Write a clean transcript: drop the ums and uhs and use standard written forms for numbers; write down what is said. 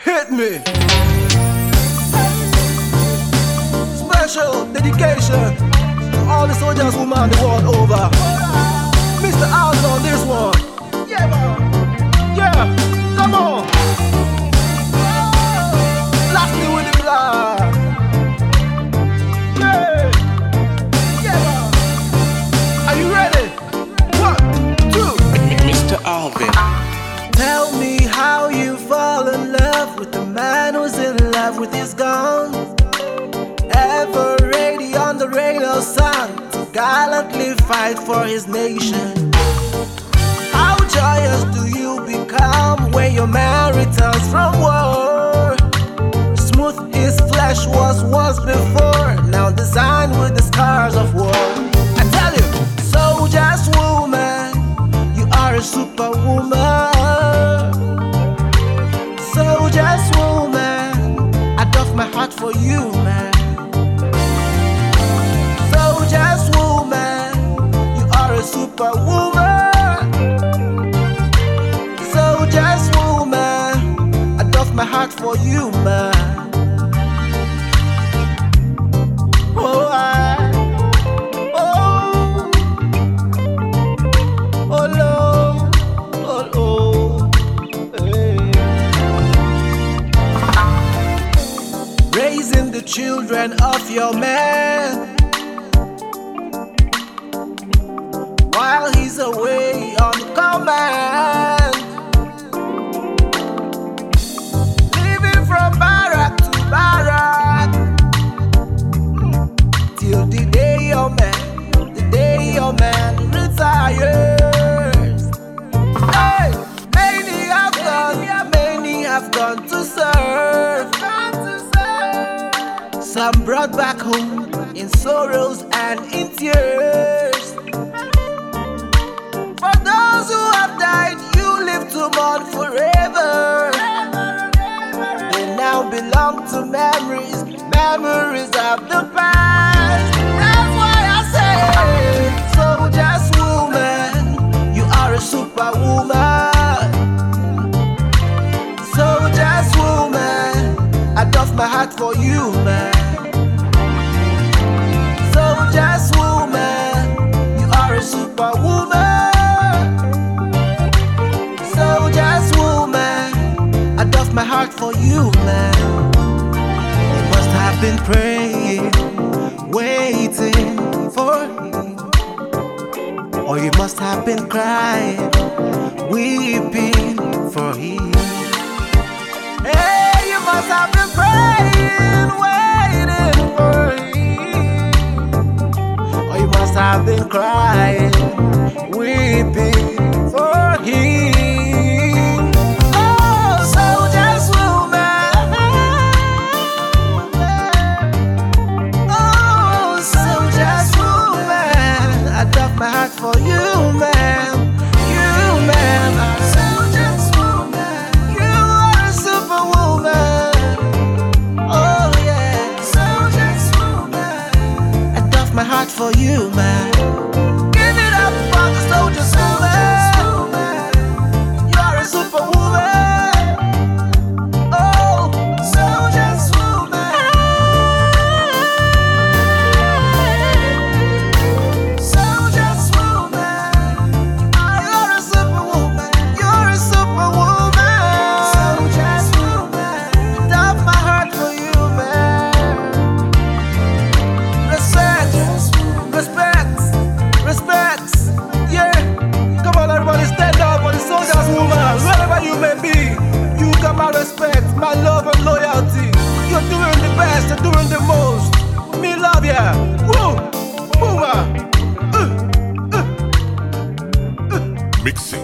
Hit me. Special dedication to all the soldiers who man the world over. Mr. Alvin on this one. Yeah, man. Yeah, come on. Lastly with the blood. Yeah. Yeah, man. Are you ready? 1, 2. Mr. Alvin. Tell me how you fall in love with the man who's in love with his gun. Ever ready on the radio sun to gallantly fight for his nation. How joyous do you become when your man returns from war? Smooth his flesh was once before, now designed with the scars of war. I tell you, soldier's woman, you are a superwoman. Soldier's woman, I doff my heart for you, man. Soldier's woman, you are a superwoman. Soldier's woman, I doff my heart for you, man. Oh, raising the children of your man while he's away on command, living from barrack to barrack till the day your man retires. Hey, many have gone to serve. Some brought back home in sorrows and in tears. For those who have died, you live to mourn forever. They now belong to memories of the past. That's why I say, soldier's woman, you are a superwoman. Soldier's woman, I doff my heart for you, man. Soldier's woman, you are a superwoman. Soldier's woman, I doff my heart for you, man. You must have been praying, waiting for him, or you must have been crying, weeping for him. Hey, you must have been praying, waiting for him, or you must have been crying, weeping for him. Oh, soldier's woman. Oh, soldier's woman, I doff my heart for you, man. You, man. Soldier's woman, you are a superwoman. Oh yeah, soldier's woman, I doff my heart for you, man. Give it up for the soldier's woman. You are a superwoman. Oh, soldier's woman. Soldier's woman. You're a superwoman. You're a superwoman. Soldier's woman. Doff my heart for you, man. Respect, yeah. Come on, everybody, stand up for the soldier's woman. Wherever you may be, you got my respect, my love and loyalty. You're doing the best, you're doing the most. Me love ya. Woo, woman. Mixing.